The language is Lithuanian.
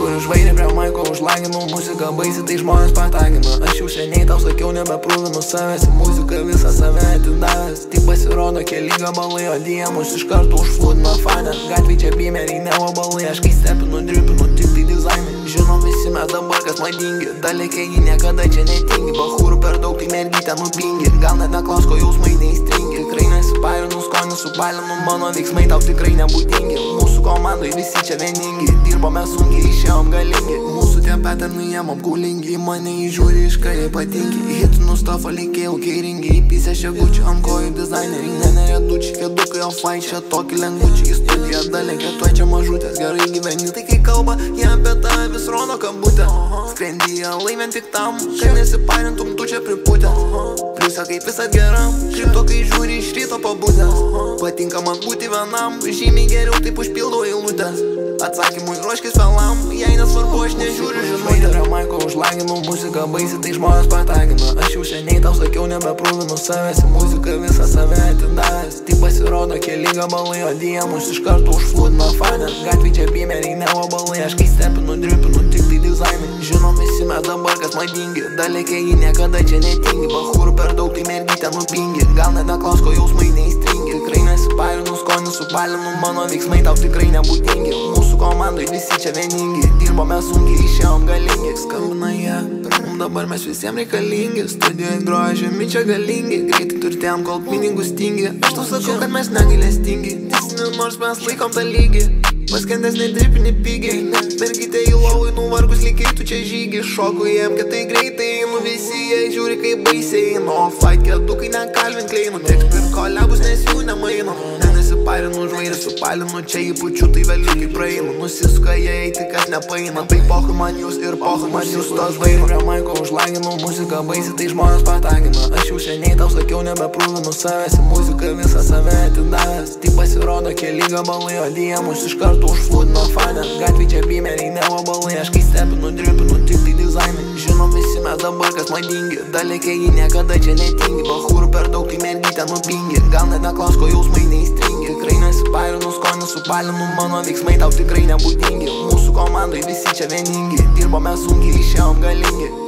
Žiūriu žvairį prie maiko, užlaginu muziką baisi, tai žmonės patagina. Aš jau seniai tau sakiau, nebeprūvinu savęs, muziką visą save atidavęs. Tik pasirodo keli gabalai, o diemus iš karto užflūdino fanę. Gatvėj čia bimeriai, ne vabalai, aš kai stepinu, dripinu, tik tai dizainai. Žinom visi mes dabar kas madingi, dalykiai niekada čia netingi. Bachūrų per daug, tai mergytę nupingi. Gal net neklaus, ko jausmai neįstringi. Tikrai nesipairinu, skonį supalinu, mano veiksmai tau tikrai nebūdingi. Mūsų komandai visi čia vieningi, dirbome sunkiai, išėjom galingi. Mūsų tie patternai jiem apgaulingi, į mane įžiūri iš ką jie patingi. Hitų nustofo likiai aukeiringi, įpysę šegučių, ant kojų dizaineriai. Neredučiai, kėdukai offline, čia tokį lengvučiai. Į studiją dalenkia, tuoj čia mažutės, gerai gyveni. Tai kai kalba, jie apie tą vis rodo kabutę. Skrendyje laimint tik tam, kad nesipairintum tu čia priputę. Pliusą kaip visat geram, kripto kai žiūri iš ryto pabudęs. Patinka man būti vienam, žymiai geriau taip užpildau eilutės. Atsakymui ruoškis vėlam, jei nesvarbu aš nežiūriu žinutę. Prie maiko užlaginu muziką baisi, tai žmonės patagina. Aš jau seniai tau sakiau, nebeprūvinu savęs, muziką visą save atidavęs. Tik pasirodo keli gabalai, o diemus iš karto užflūdino fanę. Gatvėj čia bimeriai, ne vabalai, aš kai stepinu, dripinu, tik tai dizainai. Žinom visi mes dabar kas madingi, dalykiai niekada čia netingi. Bachūrų per daug, tai mergytę nupingi. Gal net neklaus, ko jausmai neįstringi. Tikrai nesipairinu, skonį supalinu, mano veiksmai tau tikrai nebūdingi. Mūsų komandai visi čia vieningi, dirbome sunkiai, išėjom galingi. Skambina jie, dabar mes visiems reikalingi. Studijoje groja žemi čia galingi, greitai turtėjom, kol pinigus tingi. Aš tau sakau, kad mes negailestingi, nors mes laikom tą lygį. Paskendęs nedripini pigiai, mergytė į lovai nuvargus lygiai tu čia žygi. Šoku jiem, kad tai greitai, visi jie žiūri kaip baisiai. No fight kėdukai nekalvint kleinų, teks per kolebus, nes jų nemainu. Nesipairinu, žvairį supalinu, čia įpučiu, tai vėliau kaip praeinu. Nusisuka jie eiti, kas nepaina, tai pohui man jūs ir pohui man jūs tos žvairį. Prie maiko užlaginu muziką baisi, tai žmonės patagina. Aš jau seniai tau sakiau, nebeprūvinu savęs, muziką visą save atidavęs. Tik pasirodo keli gabalai, o diemus iš karto užflūdino fanę. Gatvėj čia bimeriai, ne vabalai, aš kai stepinu, dripinu, tik tai dizainai. Žinom visi mes dabar kas madingi, dalykiai niekada čia netingi. Bachūrų per daug, tai mergytę nupingi. Gal net neklaus, ko jausmai neįstringi. Tikrai nesipairinu, skonį supalinu, mano veiksmai tau tikrai nebūdingi. Mūsų komandai visi čia vieningi, dirbome sunkiai, išėjom galingi.